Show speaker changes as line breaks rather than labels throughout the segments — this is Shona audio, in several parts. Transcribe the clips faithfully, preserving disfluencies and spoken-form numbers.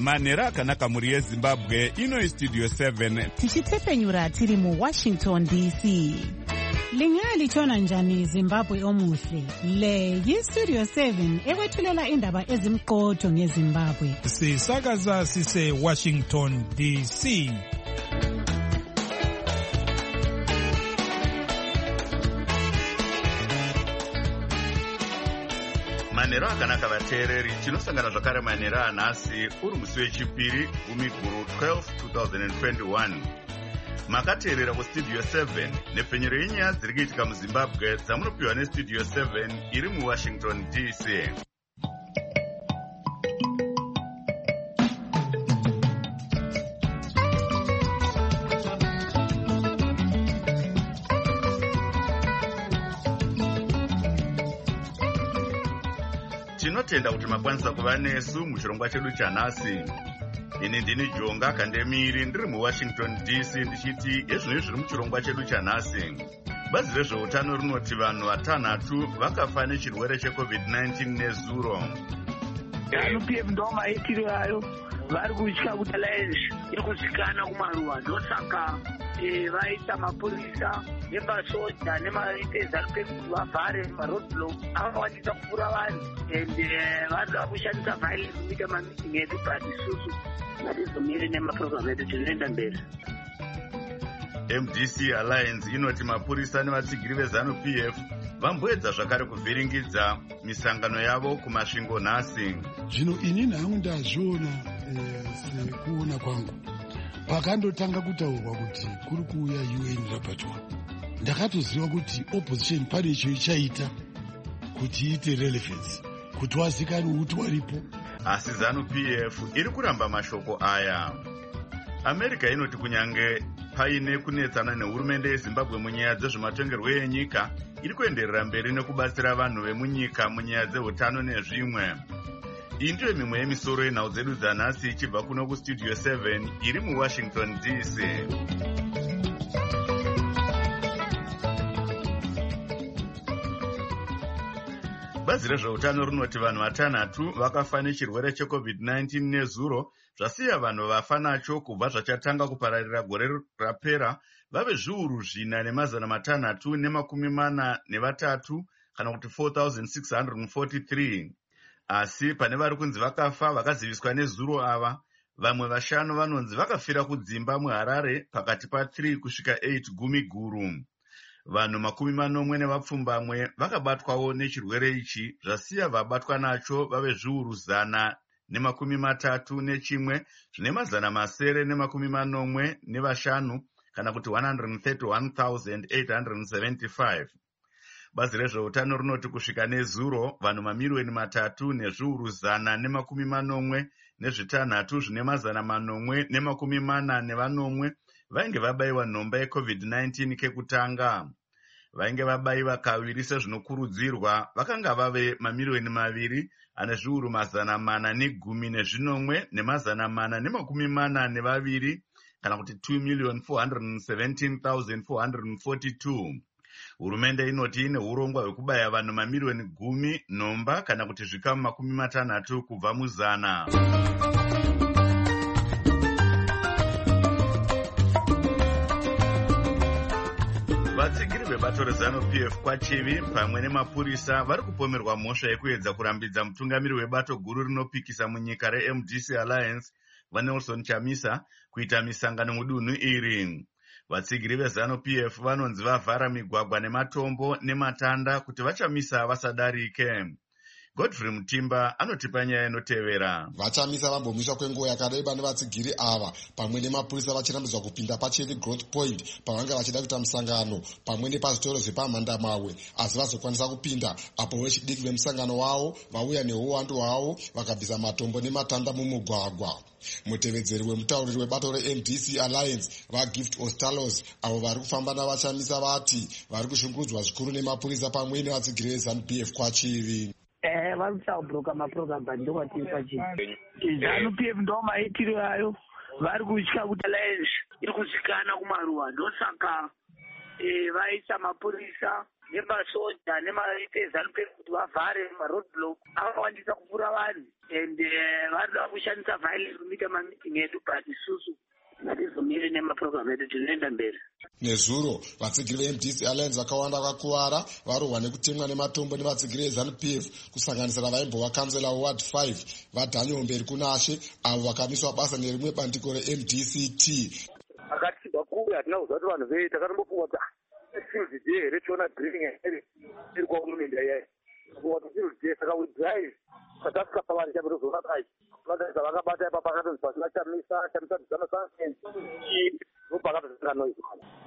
manhero akanaka muri yezimbabwe. Ino istudio seven
tichitsepenyura tiri muwashington D C.
Lingalitshona njani Zimbabwe omuhle? Le yistudio seven ekwethulela indaba ezimqotho ngeZimbabwe.
Sisakaza sise Washington D C.
manhero akanaka vateereri. Tinosangana zvakare manhero anhasi uri musi wechipiri gumi guru twelve twenty twenty-one. Makateerera kustudio seven nepfenyero yenyaya dziri kuitika muZimbabwe dzamunopiwa nestudio seven iri muWashington D C. Tinotenda kuti makwanisa kuva nesu muchirongwa chedu chanhasi. Ini ndini Jonga Kandemiri ndiri muWashington D C ndichiti ezvinoi zviri muchirongwa chedu chanhasi. Bazi rezveutano rinoti vanhu vatanhatu vakafa nechirwere checovid nineteen nezuro.
P F ndo maitiro ayo vari kutya kuti alliance iri kusikana kumaruwa ndosaka vaita mapurisa nemasoja nemaiteza kuti vavhare maroadblock avawanisa kupfuura vanhu and vanoda kushandisa violence kuita mamiting edu but isusu hatizomiri nemaprogram edu tinoenda mberi.
M D C Alliance inoti mapurisa nevatsigiri vezanu P F vamboedza zvakare kuvhiringidza misangano yavo kumasvingo nhasi.
Zvino inini hangu ndazviona sekuona kwangu pakandotanga kutaurwa kuti kuri kuuya U N rapatwa, ndakatoziva kuti opposition pane icho ichaita kuti iite relevance kuti wazikanwe kuti waripo.
Asi zanu P F iri kuramba mashoko aya. America inoti kunyange paine kunetsana nehurumende yeZimbabwe munyaya dzezvematongerwo enyika, iri kuenderera mberi nekubatsira vanhu vemunyika munyaya dzeutano nezvimwe. Iyi ndiyo mimwe yemisoro yenhau dzedu dzanhasi ichibva kuno kustudio seven iri muWashington D C. Bazi rezveutano rinoti vanhu vatanhatu vakafa nechirwere checovid nineteen nezuro, zvasiya vanhu vafa nacho kubva zvachatanga kupararira gore rapera vave zviuru zvina nemazana matanhatu nemakumi mana nevatatu kana kuti four thousand six hundred forty-three. Asi pane vari kunzi vakafa vakaziviswa nezuro ava, vamwe vashanu vanonzi vakafira kudzimba muHarare pakati pa three kusvika eight gumi guru. Vanhu makumi manomwe nevapfumbamwe vakabatwawo nechirwere ichi, zvasiya vabatwa nacho vave zviuru zana nemakumi matatu nechimwe zvine mazana masere nemakumi manomwe nevashanu kana kuti one hundred thirty-one thousand eight hundred seventy-five. Bazi rezveutano rinoti kusvika nezuro vanhu mamiliyoni matatu nezviuru zana nemakumi manomwe nezvitanhatu zvine mazana manomwe nemakumi mana nevanomwe vainge vabayiwa nhomba yecovid nineteen kekutanga. Vainge vabayiwa kaviri sezvinokurudzirwa vakanga vave mamiliyoni maviri ane zviuru mazana mana negumi nezvinomwe nemazana mana nemakumi mana nevaviri kana kuti two million four hundred seventeen thousand four hundred forty-two. Hurumende inoti ine urongwa hwekubaya vanhu mamiliyoni gumi nhomba kana kuti zvikamu makumi matanhatu kubva muzana. Vatsigiri vebato rezanu P F kwachivi pamwe nemapurisa vari kupomerwa mhosva yekuedza kurambidza mutungamiri webato guru rinopikisa munyika reM D C Alliance vaNelson Chamisa kuita misangano mudunhu iri. Vatsigiri vezanu P F vanonzi vavhara migwagwa nematombo nematanda kuti vachamisa vasadarike. Godfrey Mutimba anotipa nyaya inotevera.
Vachamisa vambomiswa kwenguva yakareba nevatsigiri ava pamwe nemapurisa vachirambidzwa kupinda paChevi Growth Point pavanga vachida kuita musangano pamwe nepazvitoro zvepamhandamawe, asi vazokwanisa kupinda apo vechidiki vemusangano wavo vauya neuwandu hwavo vakabvisa matombo nematanda mumugwagwa. Mutevedzeri wemutauriri webato reM D C Alliance vaGift Ostalos avo vari kufamba navachamisa vati vari kushungurudzwa zvikuru nemapurisa pamwe nevatsigiri vezanu P F kwachivi.
Eh, vari kutabhuroka maprogram ndokwatiri pachii. Zanu P F ndo maitiro ayo vari kutya kuti alliance iri kusikana kumaruwa ndosaka vaisa mapurisa nemasoja nemaZANU P F kuti vavhare maroadblock avawandisa kupfuura vanhu and vanoda kushandisa violence kuita mamiting edu but isusu hatizomiri nemaprogram edu tinoenda mberi.
Nezuro vatsigiri ve-M D C Alliance vakawanda vakakuvara varohwa nekutemwa nematombo nevatsigiri veZANU P F kusanganisira vaimbova kansela ward five vaDaniel Mberi Kunashe avo vakamiswa basa nerimwe bandiko re-M D C T.
Akatibva kure hatina kuziva kuti vanhu vei takatombofunga kuti field day here tiona drilling iri kwahurumende yai kufunga kuti field day saka we drive katasvika pavari chaperozoona kai vakaisa vakabata ipa pakatonzi pasina chamisa chamisa dzano sunsen ndopakatozanga noise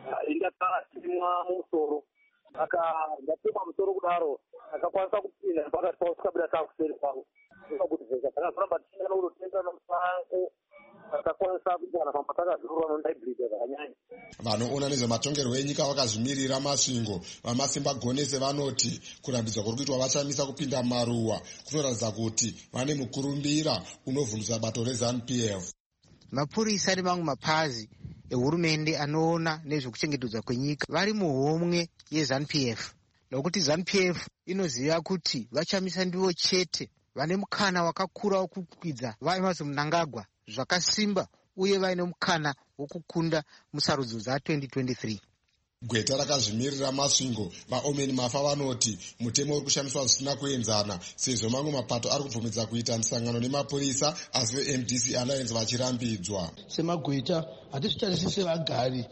indakatimwa musoro aka ndatemwa musoro kudaro akakwanisa kupinda pakati pausikabuda takuseri kwavo kuti vheka takazoramba tichingana kutotenga nomusango akakwanisa kuwana pamba takazorwa nondaibhirita zvakanyanya.
Vanoona nezvematongerwo enyika vakazvimirira masvingo vamasimba gonese vanoti kurambidzwa kuri kuitwa vachamisa kupinda maruwa kunoratidza kuti vane mukurumbira unovhundutsa bato reZANU P F.
Mapurisa nemamwe mapazi ehurumende anoona nezvekuchengetedzwa kwenyika vari muhomwe yeZANU P F nokuti ZANU P F inoziva kuti vachamisa ndivo chete vane mukana wakakura wokukwidza vaEmmerson Mnangagwa zvakasimba uye vaine mukana wokukunda musarudzo dza-twenty twenty-three.
Gweta rakazvimirira masvingo vaOmeni Mafa vanoti mutemo uri kushandiswa zvisina kuenzana sezvo mamwe mapato ari kubvumidza kuita misangano nemapurisa asi ve-M D C Alliance vachirambidzwa.
Semagweta hatizvitarisiri sevagari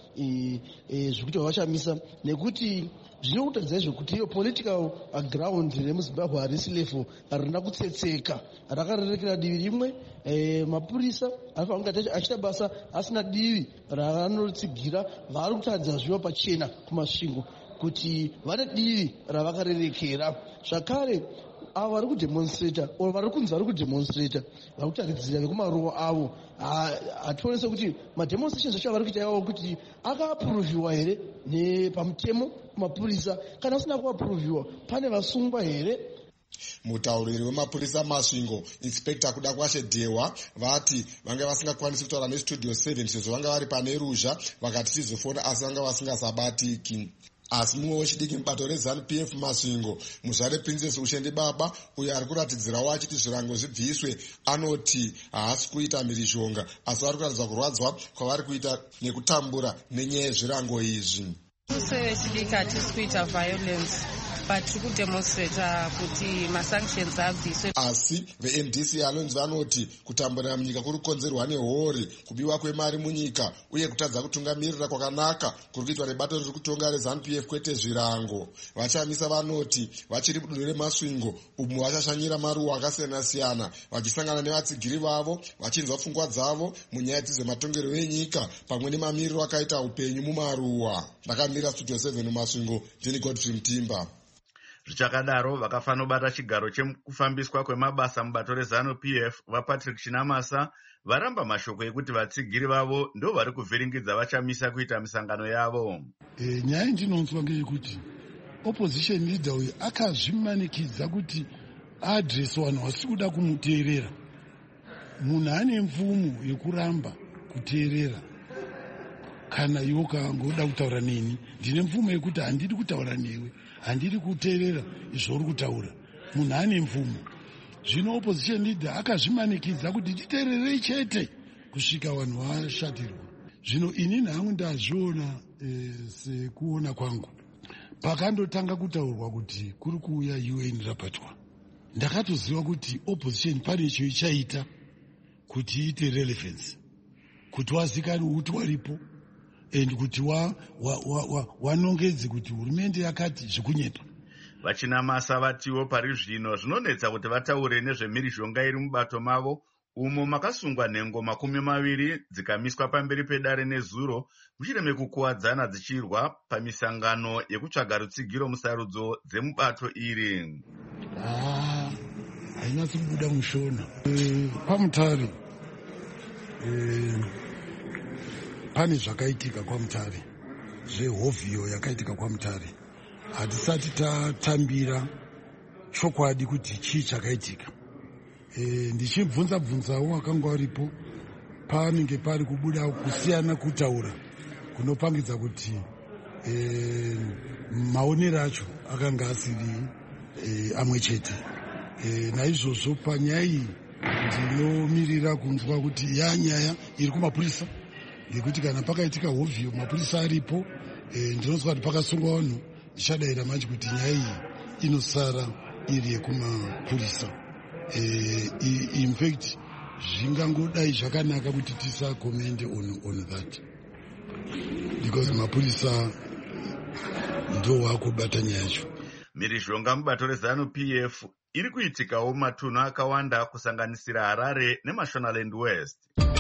zvekuti vavashamisa nekuti zvinokutadzira izvo kuti iyo political ground remuZimbabwe harisi level harina kutsetseka rakarerekera divi rimwe. Mapurisa anofanira kunge achita basa asina divi raanotsigira vari kutadza zviva pachena kumasvingo kuti vane divi ravakarerekera. Zvakare avo vari kudemonstrata or vari kunzi vari kudemonstrata vari kutaridzira vekumaruwa avo hationese kuti mademonstrations acho avari kuita iwavo kuti akaapuruvhiwa here nepamutemo kumapurisa kana asina kuapuruvhiwa pane vasungwa here.
Mutauriri wemapurisa masvingo inspector kuda kwashe Dewa vati vanga vasingakwanisi kutaura nestudio seven sezvo vanga vari pane ruzha vakati chizofona asi vanga vasingasabatiki. Asi mumwe wechidiki mubato reZANU P F masvingo muzvare Princess Ushende Baba uyo ari kuratidzirawo achiti zvirango zvibviswe anoti haasi kuita mhirizhonga asi vari kuratidza kurwadzwa kwavari kuita nekutambura nenyaya yezvirango izvi.
Sevechidiki hatisi kuita violence but tiri kudemonstrata kuti masanctions abviswe.
Asi ve-M D C Alliance vanoti kutambura munyika kuri kukonzerwa nehori, kubiwa kwemari munyika uye kutadza kutungamirira kwakanaka kuri kuitwa nebato riri kutonga reZANU P F kwete zvirango. Vachamisa vanoti vachiri budo remasvingo umu vachashanyira maruwa akasiyana-siyana vachisangana nevatsigiri vavo vachinzwa pfungwa dzavo munyaya dzezvematongerwo enyika pamwe nemamiriro akaita upenyu mumaruwa. Ndakamira studio seven mumasvingo, ndini Godfrey Mutimba.
Zvichakadaro vakafanobata chigaro chekufambiswa kwemabasa mubato reZANU P F vaPatrick Chinamasa varamba mashoko ekuti vatsigiri vavo ndo vari kuvhiringidza vachamisa kuita misangano yavo.
E, nyaya ndinonzwa ngeyekuti opposition leader uyu akazvimanikidza kuti aadresi vanhu vasiri kuda kumuteerera. Munhu ane mvumo yekuramba kuteerera. Kana iwo kangoda kutaura neni ndine mvumo yekuti handidi kutaura newe, handidi kuteerera izvori kutaura. Munhu ane mvumo. Zvino opposition leader akazvimanikidza kuti nditeererei chete kusvika vanhu vashatirwa. Zvino inini hangu ndazviona e, sekuona kwangu pakandotanga kutaurwa kuti kuri kuuya U N rapatwa, ndakatoziva kuti opposition pane chinhu chaita kuti iite relevance, kuti wazikani kuti waripo and kuti wanongedze wa, wa, wa kuti hurumende yakati zvikunyepa.
Vachinamasa vatiwo pari zvino zvinonetsa kuti vataure nezvemhirizhonga iri mubato mavo umo makasungwa nhengo makumi maviri dzikamiswa pamberi pedare nezuro mushure mekukuwadzana dzichirwa pamisangano yekutsvaga rutsigiro musarudzo dzemubato iri.
Ah, hainatsi kubuda mushona. E, pamutare e, pane zvakaitika kwaMutare, zvehovhiyo yakaitika kwaMutare. Hatisati tatambira chokwadi kuti chii chakaitika. E, ndichibvunza bvunzawo akanga varipo panenge pari kubuda kusiyana kutaura kunopangidza kuti e, maonero acho akanga asiri e, amwe chete. E, naizvozvo panyaya iyi ndinomirira kunzwa kuti yanyaya iri kumapurisa, ngekuti kana pakaitika hovhiyo mapurisa aripo, e, ndinonzwa kuti pakasungwa vanhu, ndichadayira manje kuti nyaya iyi inosara iri yekumapurisa. E, in fact zvingangodai zvakanaka kuti tisakomende on, on that because mapurisa ndo wakubata nyaya yacho.
Mhirizhonga mubato rezanu P F iri kuitikawo matunhu akawanda kusanganisira Harare neMashonaland West.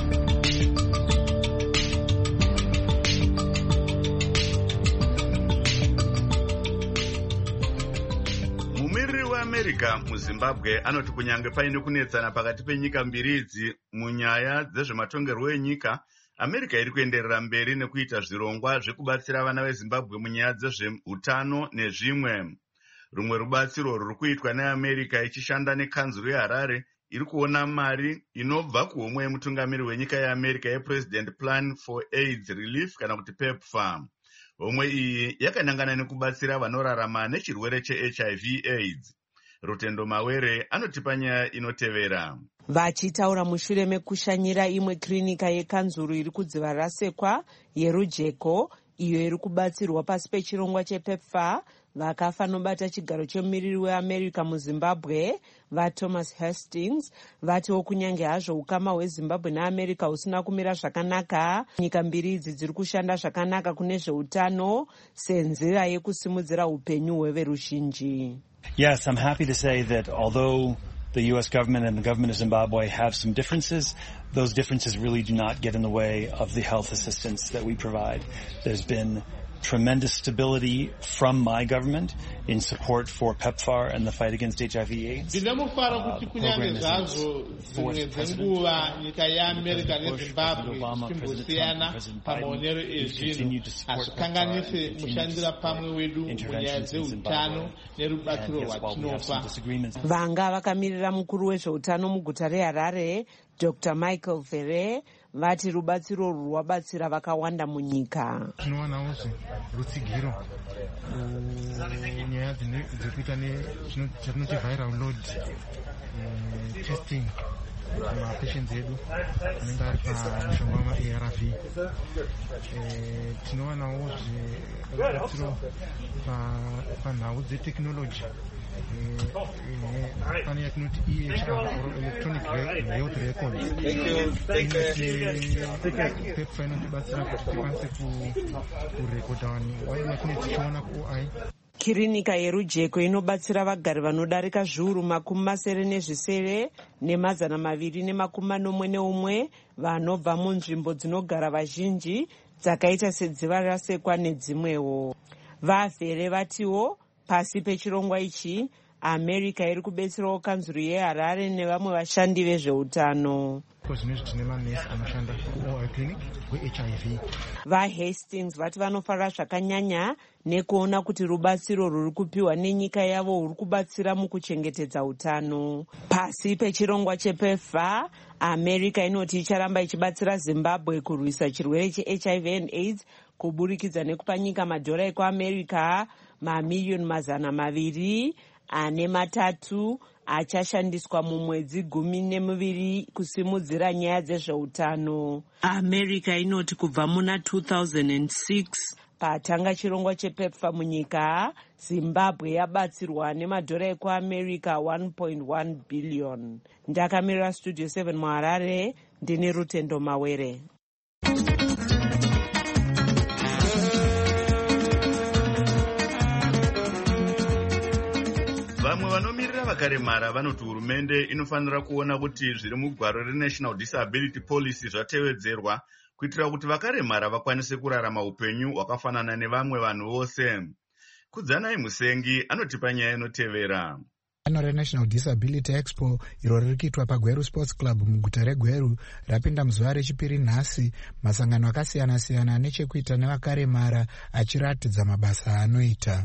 Mumiriri weAmerica muZimbabwe anoti kunyange paine kunetsana pakati penyika mbiri idzi munyaya dzezvematongerwo enyika, America iri kuenderera mberi nekuita zvirongwa zvekubatsira vana veZimbabwe munyaya dzezveutano nezvimwe. Rumwe rubatsiro ruri kuitwa neAmerica ichishanda nekanzuro yeHarare iri kuona mari inobva kuhomwe yemutungamiri wenyika yeAmerica yePresident Plan for AIDS Relief kana kuti PEPFAR. Homwe iyi yakanangana nekubatsira vanorarama nechirwere cheH I V AIDS. Rutendo Mawere anotipa nyaya inotevera.
Vachitaura mushure mekushanyira imwe klinika yekanzuru iri kudziva rasekwa yerujeko iyo iri kubatsirwa pasi pechirongwa chePEPFAR, vakafa nobata chigaro chemumiriri weAmerica muZimbabwe vaThomas Hastings vatiwo kunyange hazvo ukama hweZimbabwe neAmerica husina kumira zvakanaka, nyika mbiri idzi dziri kushanda zvakanaka kune zveutano senzira yekusimudzira upenyu hweveruzhinji.
Yes, I'm happy to say that although the U S government and the government of Zimbabwe have some differences, those differences really do not get in the way of the health assistance that we provide. There's been tremendous stability from my government in support for PEPFAR and the fight against H I V AIDS. Uh, the program is its fourth president. Uh, President Bush, President Obama, President Trump, President Biden, we continue to support PEPFAR and continue to support interventions in Zimbabwe. And yes, while we have some disagreements.
Vanga vakamirira mukuru wezveutano muguta reHarare, Doctor Michael Ferre, vati rubatsiro rwabatsira vakawanda munyika.
Tinowanawo rutsigiro nyaya dzekuita chatinoti viral load testing mapatients edu anenge ari pamishonga wama-A R V. Tinowanawo rubatsiro panhau dzetechnology pane yatinoti E H R or electronic health records. PEPFAR inotibatsira kuti tikwanise kurekodha vanhu waiva kune tichiona ku-O I.
Kirinika yerujeko inobatsira vagari vanodarika zviuru makumi masere nezvisere nemazana maviri nemakumi manomwe neumwe vanobva munzvimbo dzinogara vazhinji dzakaita sedziva rasekwa nedzimwewo. Vafere vatiwo pasi pechirongwa ichi America iri kubetserawo kanzuru yeHarare nevamwe vashandi vezveutano. VaHastings vati vanofarira zvakanyanya nekuona kuti rubatsiro ruri kupiwa nenyika yavo ruri kubatsira mukuchengetedza utano. Pasi pechirongwa chePEPFAR, America inoti icharamba ichibatsira Zimbabwe kurwisa chirwere cheH I V and AIDS kuburikidza nekupa nyika madhora ekuAmerica mamiliyoni mazana maviri ane matatu achashandiswa mumwedzi gumi nemuviri kusimudzira nyaya dzezveutano. America inoti kubva muna two thousand six patanga chirongwa chePEPFAR munyika, Zimbabwe yabatsirwa nemadhora ekuAmerica one point one billion. Ndakamirira Studio seven muHarare, ndine Rutendo Mawere.
Vamwe vanomirira vakaremara vanoti hurumende inofanira kuona kuti zviri mugwaro reNational Disability Policy zvatevedzerwa kuitira kuti vakaremara vakwanise kurarama upenyu hwakafanana nevamwe vanhu vose. Kudzanai Musengi anotipa nyaya inotevera.
Ano reNational Disability Expo iro riri kuitwa paGweru Sports Club muguta reGweru rapinda muzuva rechipiri nhasi, masangano akasiyana-siyana nechekuita nevakaremara achiratidza mabasa anoita.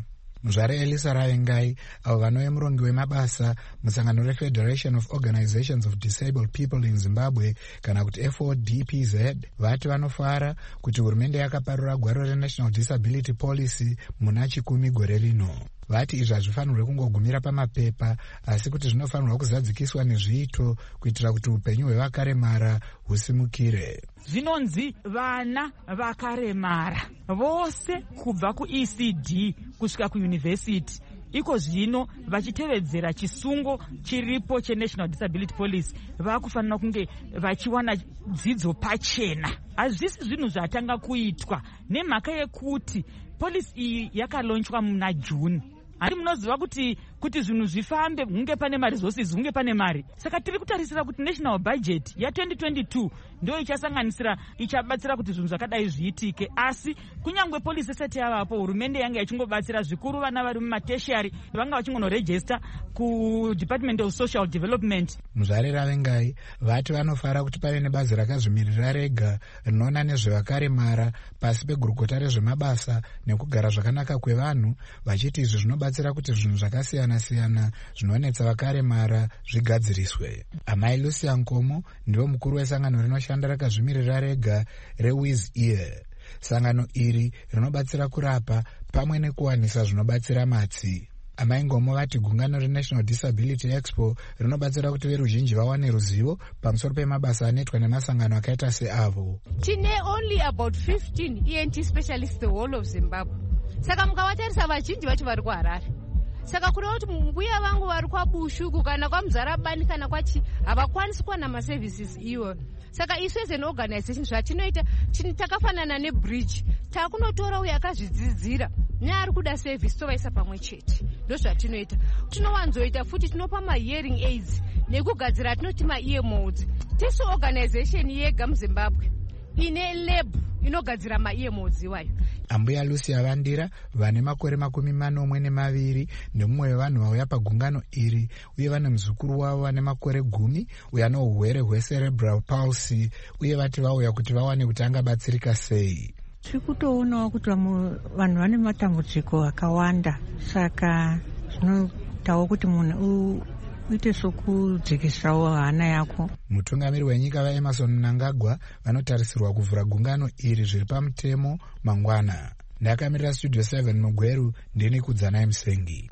muzvare Elisa Ravengai, avo vanove murongi wemabasa musangano reFederation of Organizations of Disabled People in Zimbabwe kana kuti F O D P Z, vati vanofara kuti hurumende yakaparura gwaro reNational Disability Policy muna chikumi gore rino. Vati izvi hazvifanirwe kungogumira pamapepa, asi kuti zvinofanirwa kuzadzikiswa nezviito kuitira kuti upenyu hwevakaremara husimukire.
Zvinonzi vana vakaremara vose kubva kuE C D kusvika kuuniversity iko zvino vachitevedzera chisungo chiripo cheNational Disability Policy vakufanira kunge vachiwana dzidzo pachena. Hazvisi zvinhu zvatanga kuitwa nemhaka yekuti policy iyi yakalonchwa muna June. Ari munoziva kuti kuti zvinhu zvifambe hunge pane maresources hunge pane mari. Saka tiri kutarisira kuti national budget ya twenty twenty-two ndio ichasanganisira ichabatsira kuti zvinhu zvakadai zviitike, asi kunyangwe policy set yavapo hurumende yanga yachingobatsira zvikuru vana vari mumateshari vanga vachingonoregister ku Department of Social Development.
Muzvare Ravengai vati vanofara kuti pave nebazi rakazvimirira rega rinoona nezvevakaremara pasi pegurukota rezvemabasa nekugara zvakanaka kwevanhu, vachiti izvi zvinobatsira kuti zvinhu zvakasiyana siyana zvinonetsa vakaremara zvigadziriswe. Amai Lucia Nkomo ndivo mukuru wesangano rinoshanda rakazvimirira rega reWiz Ear. Sangano iri rinobatsira kurapa pamwe nekuwanisa zvinobatsira matsi. Amai Ngomo vati gungano reNational Disability Expo rinobatsira kuti veruzhinji vawane ruzivo pamusoro pemabasa anoitwa nemasangano akaita seavo.
Tine only about fifteen E N T specialists the whole of Zimbabwe. Saka mukavatarisa vazhinji vacho vari kuHarare. Saka kureva kuti mbuya vangu vari kwaBushuku kana kwaMuzarabani kana kwachi havakwanisi kuwana maservices iwo. Saka isu as an organization zvatinoita takafanana nebridge, takunotora uyo akazvidzidzira neari kuda service tovaisa pamwe chete. Ndo zvatinoita. Tinowanzoita futi tinopa ma-hearing aids nekugadzira tinoti ma-ear modes. Tisu organization yega muZimbabwe ine lab inogadzira ma-ear modes iwayo.
Ambuya Lucia Vandira vane makore makumi manomwe nemaviri nemumwe wevanhu vauya pagungano iri, uye vane muzukuru wavo vane makore gumi uye ano urwere hwecerebral palsy, uye vati vauya kuti vawane kuti angabatsirika sei.
Tiri kutoonawo kuti vanhu vane matambudziko akawanda, saka zvinoitawo kuti munhu uite sokudzikisawo hana yako.
Mutungamiri wenyika vaEmerson Mnangagwa vanotarisirwa kuvhura gungano iri zviri pamutemo mangwana. Ndakamirira Studio seven muGweru, ndini Kudzanai Musengi.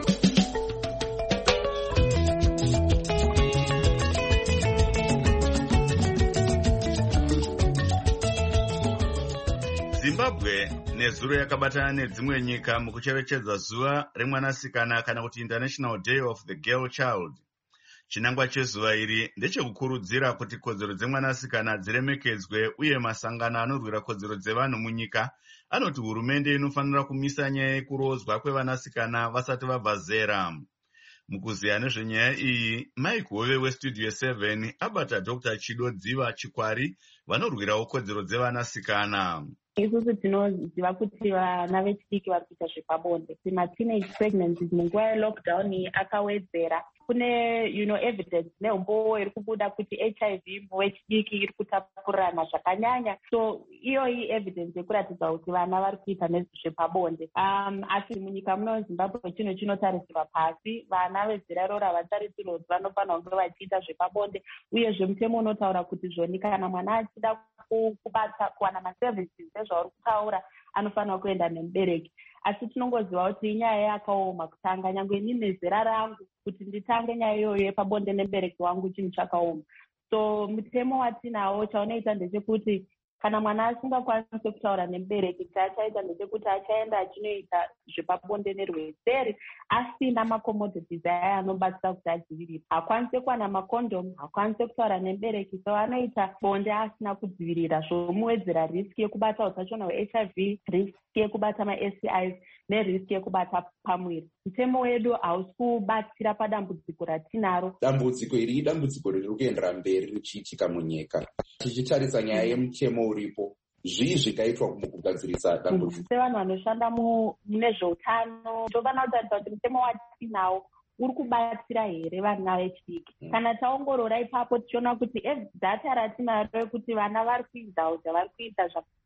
Zimbabwe nezuro yakabatana nedzimwe nyika mukucherechedza zuva remwanasikana kana kuti International Day of the Girl Child. Chinangwa chezuva iri ndechekukurudzira kuti kodzero dzemwanasikana dziremekedzwe, uye masangano anorwira kodzero dzevanhu munyika anoti hurumende inofanira kumisa nyaya yekurodzwa kwevanasikana vasati vabva zera. Mukuziya nezvenyaya iyi, Mike Hove weStudio seven abata Doctor Chido Dziva Chikwari vanorwirawo kodzero dzevanasikana.
Isusu tinoziva kuti vana vechidiki vari kuita zvepabonde. Ma-teenage pregnancies munguva yelockdown akawedzera. Kune you know, evidence neumbowo iri kubuda kuti H I V wechidiki iri kutapurirana zvakanyanya. So iyoyi evidence yekuratidza kuti vana vari kuita nezvepabonde. Um, asi munyika muno Zimbabwe chino chinotarisirwa pasi. Vana vezera iroro havatarisirwa kuti vanofanira kunge vachiita zvepabonde, uyezve mutemo unotaura kuti zvoni kana mwana achida kubata kuwana maservices ezvauri kutaura anofanira kuenda nemubereki. Asi tinongoziva kuti inyaya yakaoma kutanga, nyangwe inini zera rangu kuti nditange nyaya iyoyo yepabonde nemubereki wangu chinhu chakaoma. So mutemo watinawo chaunoita ndechekuti kana mwana asingakwanisi kutaura nemubereki, chaachaita ndechekuti achaenda achinoita zvepabonde nerweseri asina macommodities aya anobatsira kuti adzivirire. Hakwanisi kuwana makondomu, hakwanisi kutaura nemubereki, so anoita bonde asina kudzivirira, zvomuwedzera riski yekubata utachiona hwe-H I V, riski yekubata ma-S T Is neriski yekubata pamwiri. Mutemo wedu hausi kubatsira padambudziko ratinaro.
Dambudziko iri idambudziko riri kuendera mberi richiitika munyika. Tichitarisa nyaya yemutemo uripo, zvii zvikaitwa mukugadzirisa dambudziko?
Sevanhu vanoshanda mune zveutano tofanira kutarisa kuti mutemo watinawo uri kubatsira here vana vechidiki. Mm. Kana taongorora ipapo tichiona kuti data ratinaro rekuti vana vari kuita kuti vari kuita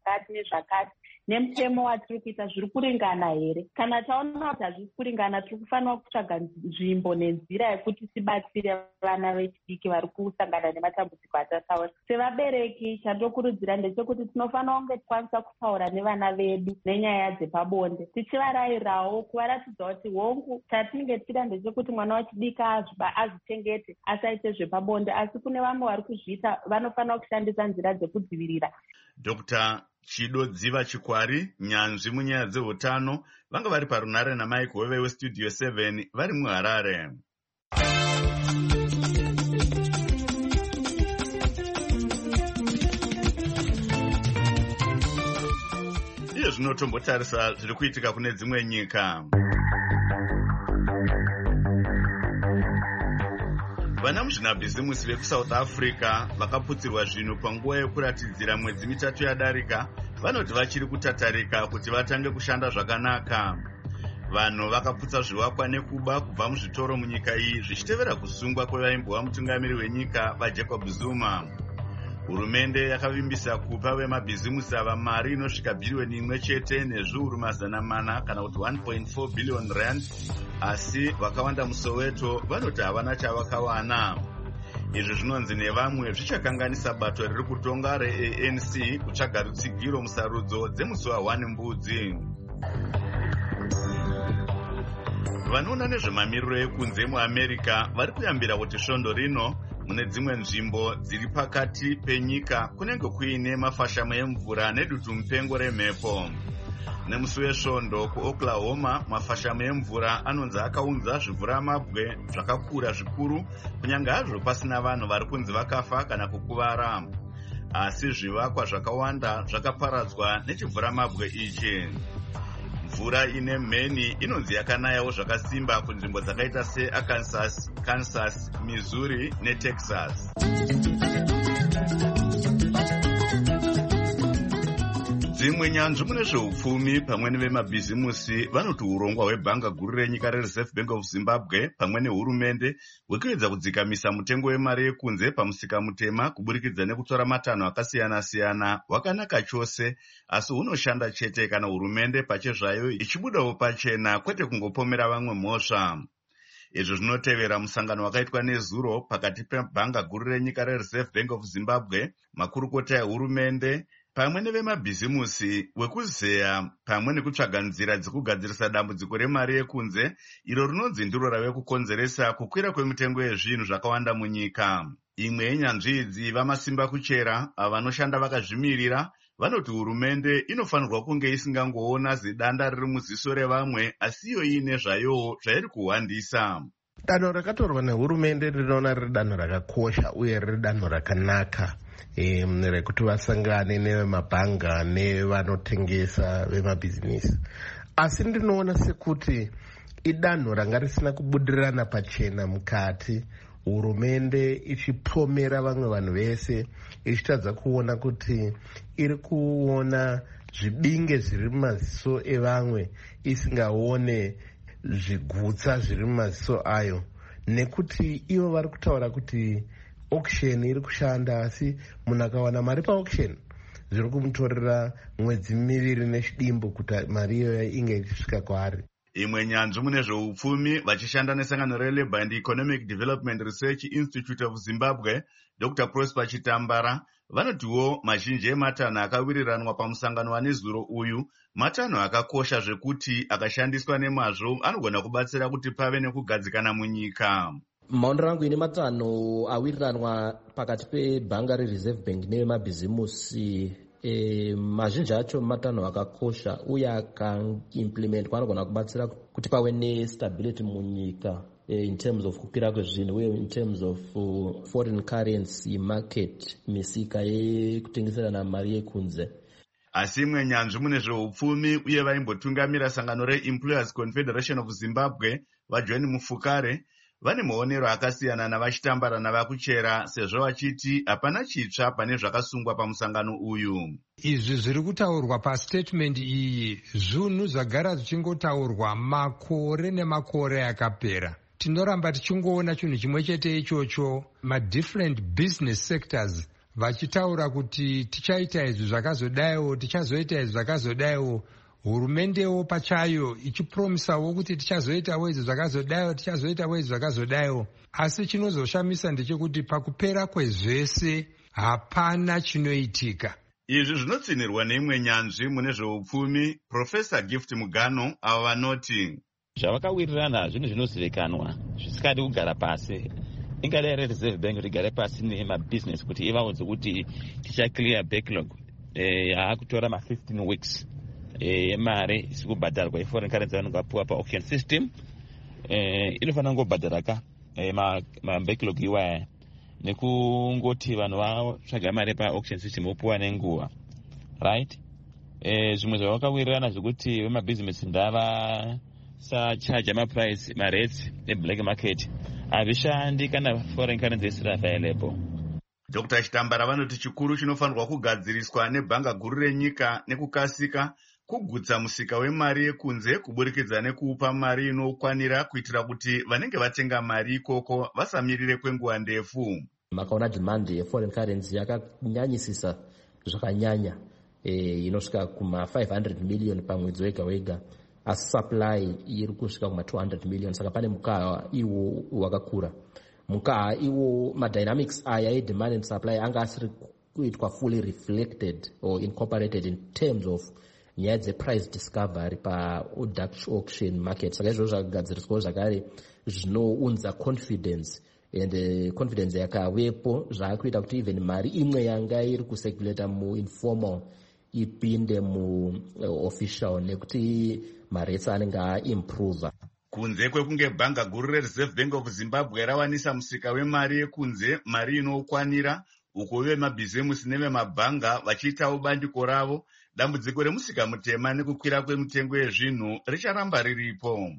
zvakati nezvakati nemutemo watiri kuita zviri kuringana here. Kana taona kuti hazvisi kuringana, tiri kufanira kutsvaga nzvimbo nenzira yekuti tibatsire vana vechidiki vari kusangana nematambudziko atataura. Sevabereki, chandokurudzira ndechekuti tinofanira kunge tikwanisa kutaura nevana vedu nenyaya dzepabonde, tichivarayirawo kuvaratidza kuti hongu chatinenge tichida ndechekuti mwana wechidiki azvichengete asaite zvepabonde, asi kune vamwe vari kuzviita vanofanira kushandisa nzira dzekudzivirira.
Dr Chido Dziva Chikwari, nyanzvi munyaya dzeutano, vanga vari parunare naMike Hove weStudio seven vari muHarare. Iye zvino tombotarisa zviri kuitika kune dzimwe nyika. Vana muzvinabhizimusi vekuSouth Africa vakaputsirwa zvinhu panguva yekuratidzira mwedzi mitatu yadarika vanoti vachiri kutatarika kuti vatange kushanda zvakanaka. Vanhu vakaputsa zvivakwa nekuba kubva muzvitoro munyika iyi zvichitevera kusungwa kwevaimbova mutungamiri wenyika vaJacob Zuma. Hurumende yakavimbisa kupa vemabhizimusi ava mari inosvika bhirioni imwe chete nezviuru mazana mana kana kuti one point four billion rand, asi vakawanda muSoweto vanoti havana chavakawana. Izvi zvinonzi nevamwe zvichakanganisa bato riri kutonga re-A N C kutsvaga rutsigiro musarudzo dzemusi wa one Mbudzi. Vanoona nezvemamiriro ekunze muAmerica vari kuyambira kuti svondo rino mune dzimwe nzvimbo dziri pakati penyika kunenge kuine mafashamo emvura nedutu mupengo remhepo. Nemusi wesvondo kuOklahoma, mafashamo emvura anonzi akaunza zvivhuramabwe zvakakura zvikuru kunyange hazvo pasina vanhu vari kunzi vakafa kana kukuvara, asi zvivakwa zvakawanda zvakaparadzwa nechivhuramabwe ichi. Mvura ine mheni inonzi yakanayawo zvakasimba kunzvimbo dzakaita seArkansas, Kansas, Missouri neTexas. Dzimwe nyanzvi mune zveupfumi pamwe nevemabhizimusi vanoti urongwa hwebhanga guru renyika reReserve Bank of Zimbabwe pamwe nehurumende hwekuedza kudzikamisa mutengo wemari yekunze pamusika mutema kuburikidza nekutora matanho akasiyana-siyana hwakanaka chose, asi hunoshanda chete kana hurumende pachezvayo ichibudawo pachena kwete kungopomera vamwe mhosva. Izvo zvinotevera musangano wakaitwa nezuro pakati pebhanga guru renyika reReserve Bank of Zimbabwe, makurukota ehurumende pamwe nevemabhizimusi wekuzeya pamwe nekutsvaga nzira dzekugadzirisa dambudziko remari yekunze iro rinonzi ndiro rave kukonzeresa kukwira kwemitengo yezvinhu zvakawanda munyika. Imwe yenyanzvi idzi vamasimba kuchera vanoshanda vakazvimirira vanoti hurumende inofanirwa kunge isingangoona zidanda riri muziso revamwe asi iyo iine zvayowo zvairi kuhwandisa.
Danho rakatorwa nehurumende rinoona riri danho rakakosha uye riri danho rakanaka e, rekuti vasangane nevemabhanga nevanotengesa vemabhizinisi, asi ndinoona sekuti idanho ranga risina kubudirirana pachena mukati, hurumende ichipomera vamwe vanhu vese ichitadza kuona kuti iri kuona zvibinge zviri mumaziso evamwe isingaone zvigutsa zviri mumaziso ayo, nekuti ivo vari kutaura kuti auction iri kushanda, asi munhu akawana mari paauction zviri kumutorera mwedzi miviri nechidimbu kuti mari iyoyo inge ichisvika kwaari.
Imwe nyanzvi mune zveupfumi vachishanda nesangano reLabour and Economic Development Research Institute of Zimbabwe, Doctor Prosper Chitambara, vanotiwo mazhinji ematanho akawiriranwa pamusangano wanezuro uyu matanho akakosha zvekuti akashandiswa nemazvo anogona kubatsira kuti pave nekugadzikana munyika.
Maonero angu ine matanho awiriranwa pakati pebhanga reReserve Bank nevemabhizimusi E, mazhinji acho matanho akakosha uye akaimplementwa anogona kubatsira kuti pave nestability munyika e, in terms of kukwira kwezvinhu uye in terms of uh, foreign currency market, misika yekutengeserana mari yekunze.
Asi imwe nyanzvi mune zveupfumi uye vaimbotungamira sangano reEmployers Confederation of Zimbabwe vaJohn Mufukare vane maonero akasiyana navachitambara navakuchera, sezvo vachiti hapana chitsva pane zvakasungwa pamusangano uyu.
Izvi zviri kutaurwa pastatement iyi zvinhu zvagara zvichingotaurwa makore nemakore akapera. Tinoramba tichingoona chinhu chimwe chete ichocho, madifferent business sectors vachitaura kuti tichaita izvi zvakazodaiwo, tichazoita izvi zvakazodaiwo, hurumendewo pachayo ichipromisawo kuti tichazoitawo izvi zvakazodaiwo, tichazoitawo izvi zvakazodaiwo. Asi chinozoshamisa ndechekuti pakupera kwezvese hapana chinoitika.
Izvi zvinotsinirwa neimwe nyanzvi mune zveupfumi, Profesa Gift Mugano, ava vanoti
zvavakawirirana zvinhu zvinozivikanwa zvisikadi kugara pasi. Ingadai Reserve Bank kuti igare pasi nemabhizinesi kuti ivaudze kuti tichaclear backlog yaakutora ma fifteen weeks yemari isi kubhadharwa iforeign currency vanenge vapuwa pa-auction system. Inofanira kungobhadhara ka ma-backlog iwaya nekungoti vanhu vatsvaga mari pa-auction system vopuwa nenguva, right? Zvimwe zvavakawirirana zvekuti vemabhizinesi ndava sachaja maprice marates eblack market havishandi kana foreign currency isiri available.
Doctor Chitambara vanoti chikuru chinofanirwa kugadziriswa nebhanga guru renyika nekukasika kugutsa musika wemari yekunze kuburikidza nekuupa mari inokwanira kuitira kuti vanenge vatenga mari ikoko vasamirire kwenguva ndefu.
Makaona demand yeforeign currency yakanyanyisisa zvakanyanya, inosvika kuma five hundred million pamwedzi wega wega. Asi supply iri kusvika kuma two hundred million, saka pane mukaha iwo wakakura. Mukaha iwo madynamics aya edemand and supply anga asiri kuitwa fully reflected or incorporated in terms of nyaya dzeprice discovery pa-Dutch auction market. Saka izvozvo zvakagadziriswawo zvakare zvinounza confidence, and uh, confidence yakavepo zvaakuita kuti even mari imwe yanga iri kucirculata mu-informal ipinde mu-official nekuti maretsi anenge aimprova.
Kunze kwekunge bhanga guru reReserve Bank of Zimbabwe rawanisa musika wemari yekunze mari inokwanira, uko vemabhizimusi nevemabhanga vachiitawo bandiko ravo, dambudziko remusika mutema nekukwira kwemitengo yezvinhu richaramba riripo.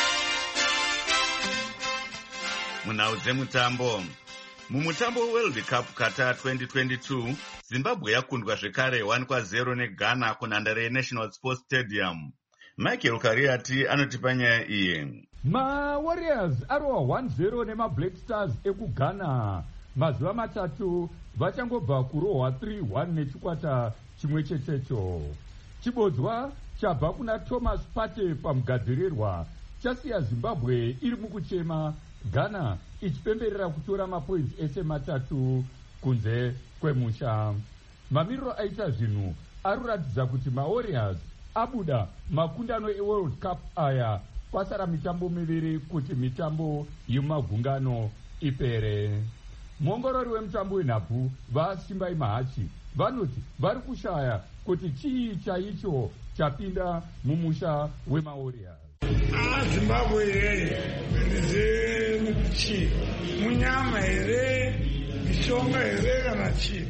Munhau dzemutambo. Mumutambo World Cup Qatar twenty twenty-two, Zimbabwe yakundwa zvekare one kwa zero neGhana kunhandare yeNational Sports Stadium. Michael Kariati anotipa nyaya iyi.
MaWarriors arowa one zero nemaBlack Stars ekuGhana. Mazuva matatu vachangobva kurohwa three one nechikwata chimwe chechecho. Chibodzwa chabva kuna Thomas Partey pamugadzirirwa chasiya Zimbabwe iri mukuchema, Ghana ichipemberera kutora mapoints ese matatu kunze kwemusha. Mamiriro aita zvinhu aruratidza kuti maWarriors abuda makundano eWorld Cup aya kwasara mitambo miviri kuti mitambo yemagungano ipere. Muongorori wemutambo wenhabvu vaSimbai Mahachi vanoti vari kushaya kuti chii chaicho chapinda mumusha wemaWarriors.
Zimbabwe here ndizekuchi munyama here mishonga here kana chii,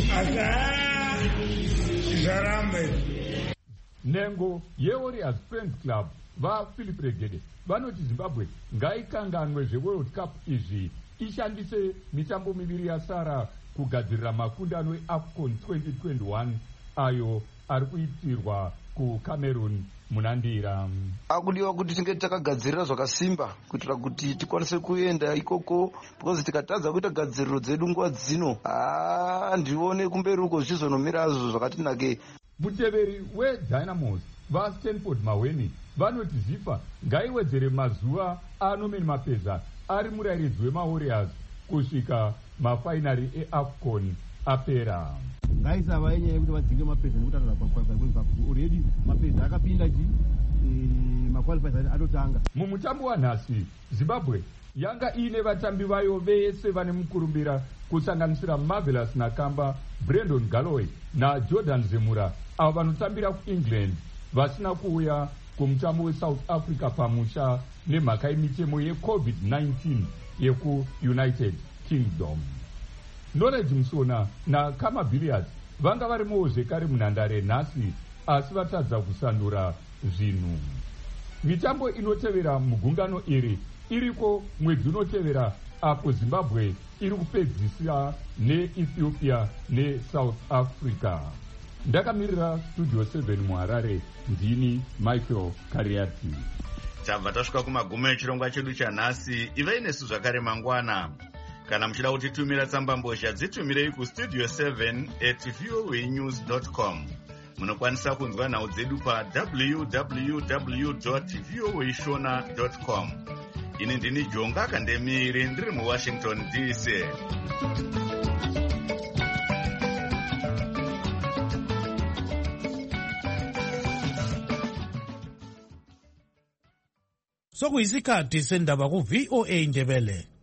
asi zvaramba
Nengo yeWarriors Friends Club vaPhilip Regede vanoti Zimbabwe ngaikanganwe zveWorld Cup izvi ishandise mitambo miviri yasara kugadzirira makundano eAFCON twenty twenty-one ayo ari kuitirwa kuCameroon munandira.
Akudiwa kuti tinge takagadzirira zvakasimba kuitira kuti tikwanise kuenda ikoko, because tikatadza kuita gadziriro dzedu nguva dzino handione kumberi uko zvizonomira zvo zvakatinake.
Muteveri weDynamos vaStanford Maweni vanoti Zifa ngaiwedzere mazuva anomeni mapeza ari murairidzi wemaWarriors kusvika mafainari eAFCON apera.
Ngaisava yenyaya yekuti vadzinge mapeza nekuti arara paqualifiers already mapeza akapinda chi maqualifiers atotanga.
Mumutambo wanhasi Zimbabwe yanga ine vatambi vayo vese vane mukurumbira kusanganisira Marvelous Nakamba, Brandon Galloway naJordan Zemura avo vanotambira kuEngland vasina kuuya kumutambo weSouth Africa pamusha nemhaka yemitemo yeCovid nineteen yekuUnited Kingdom. Knowledge Musona naKama Billiards vanga varimowo zvekare munhandare nhasi asi vatadza kusandura zvinhu. Mitambo inotevera mugungano iri iriko mwedzi unotevera apo Zimbabwe iri kupedzisira neEthiopia neSouth Africa. Ndakamirira Studio seven muHarare, ndini Michael Kariati.
Tabva tasvika kumagumo echirongwa chedu chanhasi. Ivei nesu zvakare mangwana. Kana muchida kutitumira tsambambozha dzitumirei kustudio seven at voanews dot com. Munokwanisa kunzwa nhau dzedu pa w w w dot voa shona dot com. Ini ndini Jonga Kandemiri ndiri muWashington D C.
Sokuyisikhathi sendaba ku V O A Ndebele.